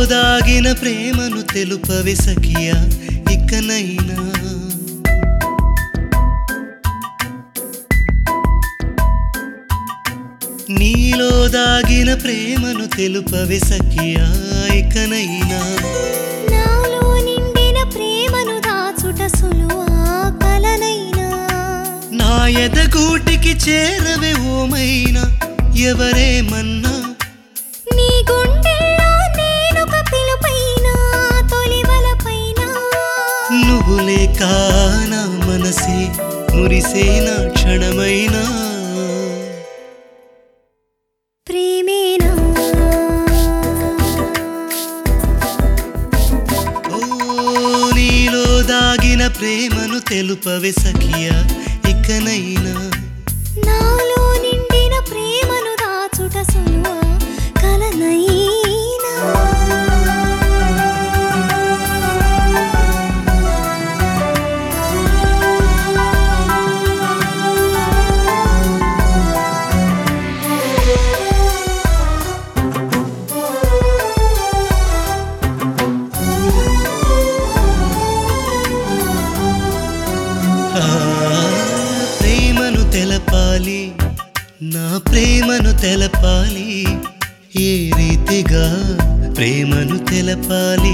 దాగిన ప్రేమను తెలుపవే సఖియా ఇకనైనా నీలో దాగిన ప్రేమను తెలుపవే సఖియా ఇకనైనా నాలో నిండిన ప్రేమను దాచుట సులువా కలనైనా నా ఎదగూటికి చేరవే ఓమైనా ఎవరేమన్నా నీ గుండెల్లో నేనొక పిలుపైనా తొలివలపైన నువ్వు లేక నా మనసే మురిసే నా క్షణమైనా ప్రేమేనా ఓ నీలో దాగిన ప్రేమను తెలుపవే సఖియా ఇకనైనా నాలో నిండిన ప్రేమను దాచుట సులువా కలనైనా ప్రేమను తెలపాలి నా ప్రేమను తెలపాలి ఏ రీతిగా ప్రేమను తెలపాలి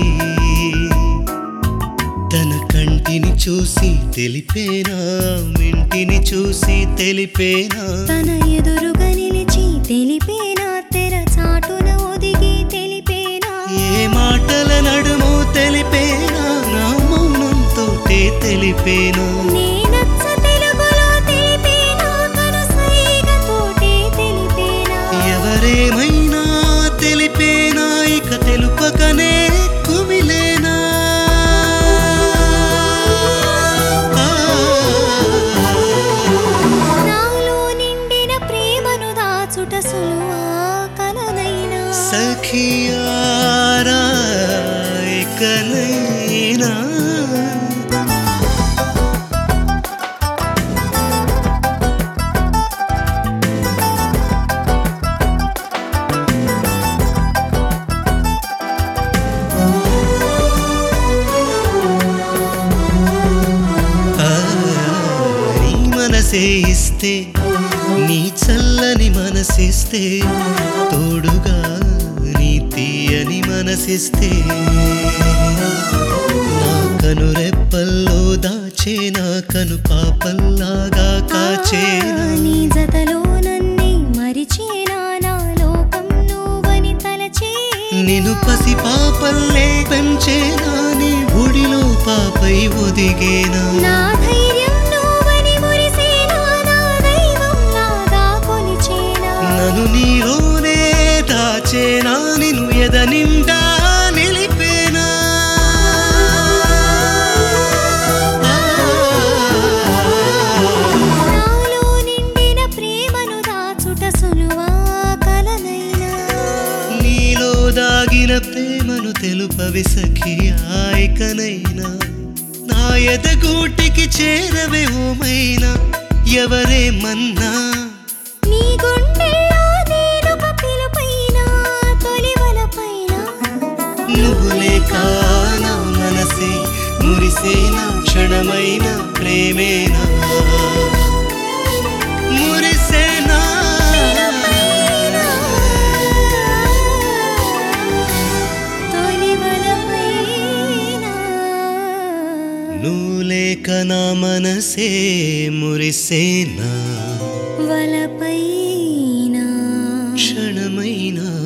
తన కంటిని చూసి తెలిపేనా మింటిని చూసి తెలిపేనా తన ఎదురుగా నిలిచి తెలిపేనా తెర చాటున ఒదిగి తెలిపేనా ఏ మాటల నడుమో తెలిపేనా నా మౌనంతోటే తెలిపేనా నేనచ్చ తెలుగులో తెలిపేనా కనుసైగతోటే తెలిపేనా ఎవరేమైనా తెలిపేనా ఇక తెలుపకనే కుమిలేనా నాలో నిండిన ప్రేమను దాచుట సులువా కలనైనా సఖియారా ఇకనైనా నీ మనసే ఇస్తే నీ చల్లని మనసిస్తే తోడుగా నీ తీయని మనసిస్తే నా కనురెప్పల్లో దాచే నా కను పాపల్లాగా కాచేనా నీ జతలో నన్నే మరిచేనా నా లోకం నువ్వని తలచే నిన్ను పసి పాపల్లే పెంచేనా నీ ఒడిలో పాపై ఒదిగేనా నా ధైర్యం నువ్వని మురిసేనా నా దైవం లాగా కొలిచేనా నన్ను నీలోనే దాచేనా నిన్ను ఎద నిండా నిలిపేనా నాలో నిండిన ప్రేమను దాచుట సులువా కలనైనా నీలో దాగిన ప్రేమను తెలుపవే సఖియా ఇకనైనా నా ఎదగూటికి చేరవే ఓమైనా ఎవరేమన్నా నీ గుండెల్లో నేనొక పిలుపైనా తొలివలపైన నువ్వు లేక నా మనసే మురిసే నా క్షణమైన ప్రేమేనా మురిసేనా తొలివలపైన నువ్వు లేక నా మనసే మురిసేనా వలపైన క్షణమైనా